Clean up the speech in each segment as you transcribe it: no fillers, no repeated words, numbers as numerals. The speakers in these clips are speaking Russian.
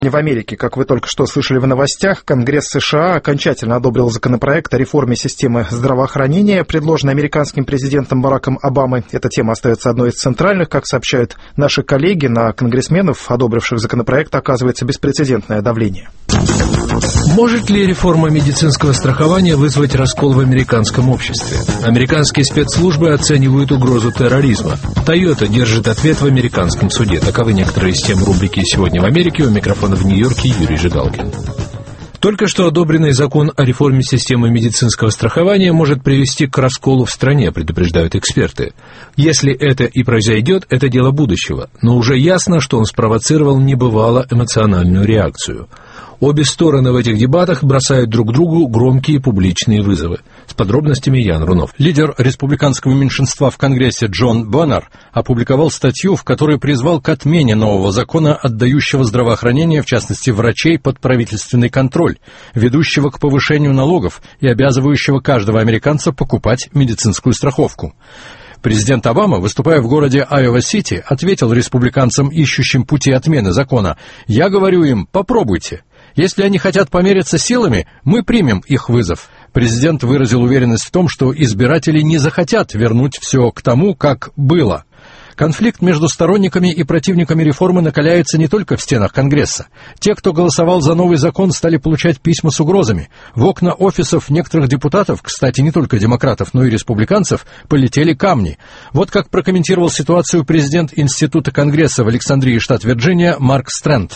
В Америке, как вы только что слышали в новостях, Конгресс США окончательно одобрил законопроект о реформе системы здравоохранения, предложенный американским президентом Бараком Обамой. Эта тема остается одной из центральных, как сообщают наши коллеги. На конгрессменов, одобривших законопроект, оказывается беспрецедентное давление. Может ли реформа медицинского страхования вызвать раскол в американском обществе? Американские спецслужбы оценивают угрозу терроризма. Toyota держит ответ в американском суде. Таковы некоторые из тем рубрики «Сегодня в Америке». У микрофона в Нью-Йорке Юрий Жигалкин. Только что одобренный закон о реформе системы медицинского страхования может привести к расколу в стране, предупреждают эксперты. Если это и произойдет, это дело будущего. Но уже ясно, что он спровоцировал небывало эмоциональную реакцию. Обе стороны в этих дебатах бросают друг другу громкие публичные вызовы. С подробностями Ян Рунов. Лидер республиканского меньшинства в Конгрессе Джон Боннер опубликовал статью, в которой призвал к отмене нового закона, отдающего здравоохранение, в частности врачей, под правительственный контроль, ведущего к повышению налогов и обязывающего каждого американца покупать медицинскую страховку. Президент Обама, выступая в городе Айова-Сити, ответил республиканцам, ищущим пути отмены закона: «Я говорю им, попробуйте. Если они хотят помериться силами, мы примем их вызов». Президент выразил уверенность в том, что избиратели не захотят вернуть все к тому, как было. Конфликт между сторонниками и противниками реформы накаляется не только в стенах Конгресса. Те, кто голосовал за новый закон, стали получать письма с угрозами. В окна офисов некоторых депутатов, кстати, не только демократов, но и республиканцев, полетели камни. Вот как прокомментировал ситуацию президент Института Конгресса в Александрии, штат Вирджиния, Марк Стрэнд.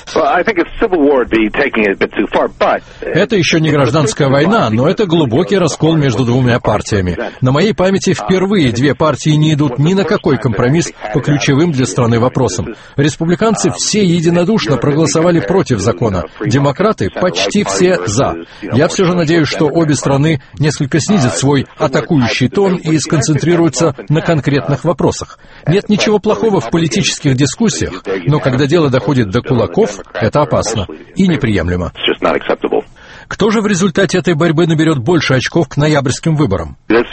Это еще не гражданская война, но это глубокий раскол между двумя партиями. На моей памяти впервые две партии не идут ни на какой компромисс по ключевым для страны вопросам. Республиканцы все единодушно проголосовали против закона. Демократы почти все «за». Я все же надеюсь, что обе страны несколько снизят свой атакующий тон и сконцентрируются на конкретных вопросах. Нет ничего плохого в политических дискуссиях, но когда дело доходит до кулаков, это опасно и неприемлемо. Кто же в результате этой борьбы наберет больше очков к ноябрьским выборам? Это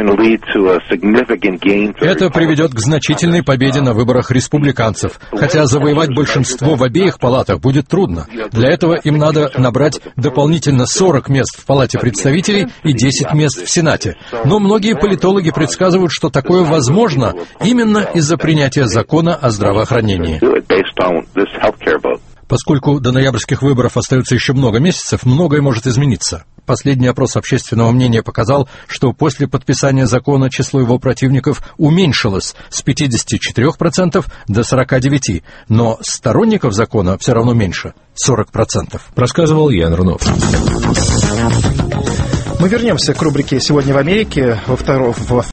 приведет к значительной победе на выборах республиканцев, хотя завоевать большинство в обеих палатах будет трудно. Для этого им надо набрать дополнительно 40 мест в Палате представителей и 10 мест в Сенате. Но многие политологи предсказывают, что такое возможно именно из-за принятия закона о здравоохранении. Поскольку до ноябрьских выборов остается еще много месяцев, многое может измениться. Последний опрос общественного мнения показал, что после подписания закона число его противников уменьшилось с 54% до 49%, но сторонников закона все равно меньше – 40%. Рассказывал Ян Рунов. Мы вернемся к рубрике «Сегодня в Америке».